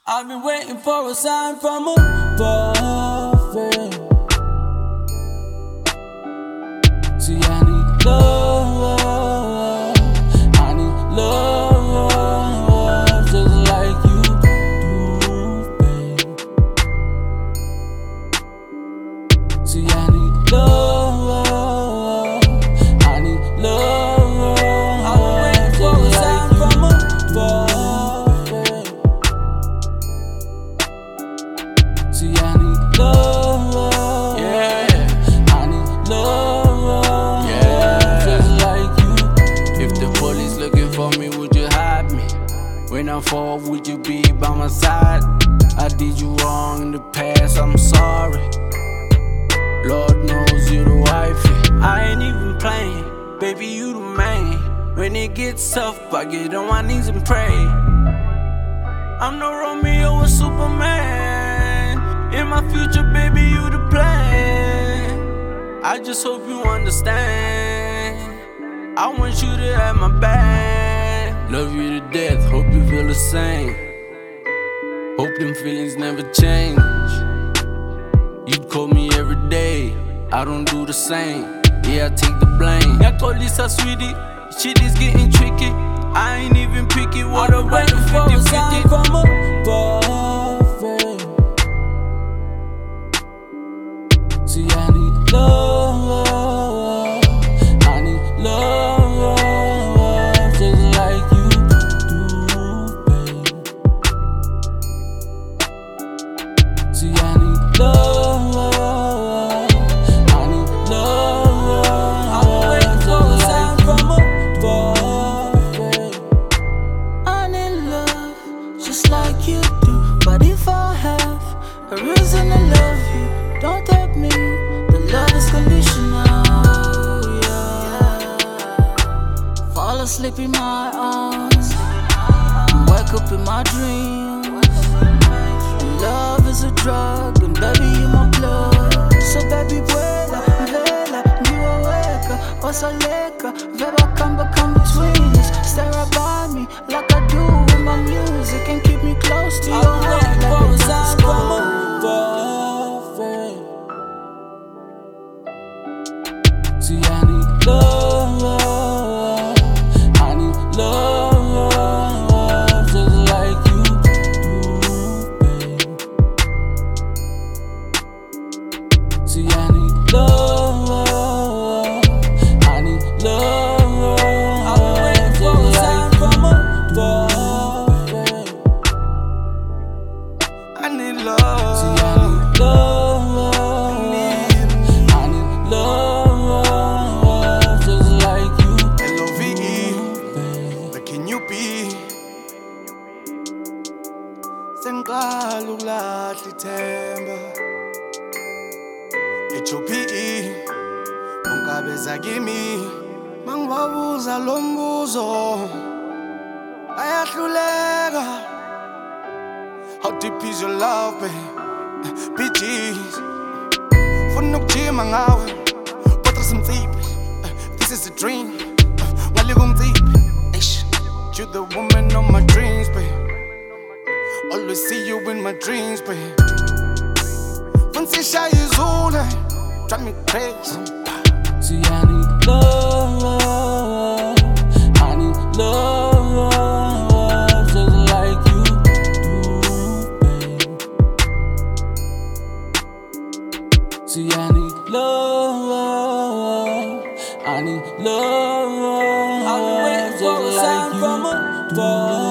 I've been waiting for a sign from above. See, I need love. I need love just like you do, babe. See, I need love. I need love. I've been waiting for a sign from above. See, I need love. Yeah, I need love. Yeah, just like you. If the police looking for me, would you hide me? When I fall, would you be by my side? I did you wrong in the past, I'm sorry. Lord knows you the wifey. I ain't even playing, baby, you the main. When it gets tough, I get on my knees and pray. I'm no Romeo or Superman. In my future, baby, you the plan. I just hope you understand. I want you to have my back. Love you to death, hope you feel the same. Hope them feelings never change. You call me every day, I don't do the same. Yeah, I take the blame. Yeah, call Lisa sweetie, shit is getting tricky. I ain't even picky, what about the 50-50? From above. See, I need love. I need love just like you do, babe. See, I need love. I need love. I'm waiting for a sign from above. I need love, just like you do. But if I have a reason to love you, don't take me. The love is conditional, yeah. Fall asleep in my arms, wake up in my dreams. Love is a drug, and baby, you my blood. So baby, vuela, vela, niwaweka, osaleka, veba come between us. Stay right by me, like I do with my music, and keep me close to your I'm heart, waiting like for a it's sign gold. from above. See, I need love. I need love just like you do, babe. See, I need love. I need love. I'm waiting for a sign from above. I need love. See, I need love. I need love just like you, L-O-V-E, babe. where can you be? Sengiqala ukulahla ithemba. H-O-P-E, ungabeza kimi. Mangibabuza lo mbuzo, ayahluleka. How deep is your love, babe? BG's, funa ukujima ngawe, kodwa simtsipe. This is a dream, ngalik umtsipe. You're the woman of my dreams, babe. Always see you in my dreams, babe. Once you shy is all drive me crazy. See, I need love. I need love just like you do, babe. See, I need love. I need love. I'm waiting for a sign from above.